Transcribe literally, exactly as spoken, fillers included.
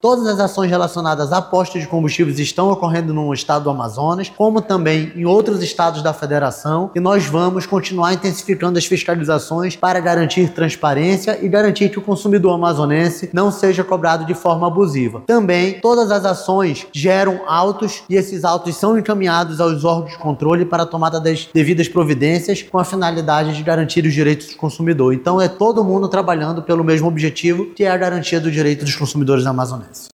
Todas as ações relacionadas a postos de combustíveis estão ocorrendo no estado do Amazonas, como também em outros estados da federação, e nós vamos continuar intensificando as fiscalizações para garantir transparência e garantir que o consumidor amazonense não seja cobrado de forma abusiva. Também, todas as ações geram autos e esses autos são encaminhados aos órgãos de controle para a tomada das devidas providências com a finalidade de garantir os direitos do consumidor. Então é todo mundo trabalhando pelo mesmo objetivo, que é a garantia do direito dos consumidores amazonenses.